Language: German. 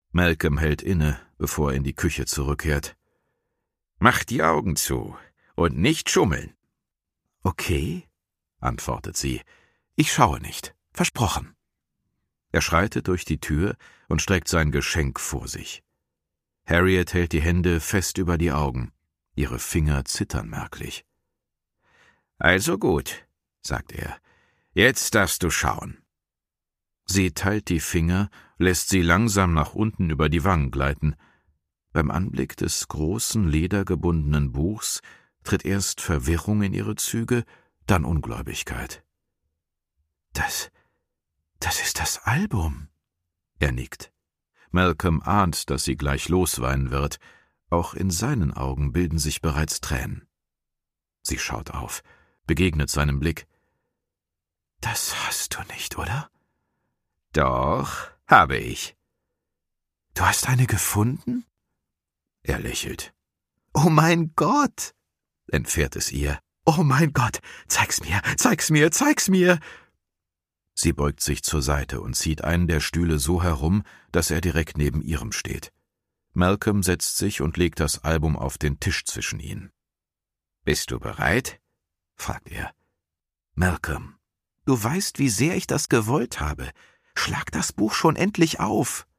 Malcolm hält inne, bevor er in die Küche zurückkehrt. »Mach die Augen zu und nicht schummeln.« »Okay«, antwortet sie. »Ich schaue nicht. Versprochen.« Er schreitet durch die Tür und streckt sein Geschenk vor sich. Harriet hält die Hände fest über die Augen. Ihre Finger zittern merklich. »Also gut«, sagt er. »Jetzt darfst du schauen.« Sie teilt die Finger, lässt sie langsam nach unten über die Wangen gleiten. Beim Anblick des großen, ledergebundenen Buchs tritt erst Verwirrung in ihre Züge, dann Ungläubigkeit. Das ist das Album. Er nickt. Malcolm ahnt, dass sie gleich losweinen wird. Auch in seinen Augen bilden sich bereits Tränen. Sie schaut auf, begegnet seinem Blick. »Das hast du nicht, oder?« »Doch, habe ich.« »Du hast eine gefunden?« Er lächelt. »Oh mein Gott«, entfährt es ihr. »Oh mein Gott, zeig's mir, zeig's mir, zeig's mir!« Sie beugt sich zur Seite und zieht einen der Stühle so herum, dass er direkt neben ihrem steht. Malcolm setzt sich und legt das Album auf den Tisch zwischen ihnen. »Bist du bereit?« fragt er. »Malcolm, du weißt, wie sehr ich das gewollt habe. Schlag das Buch schon endlich auf!«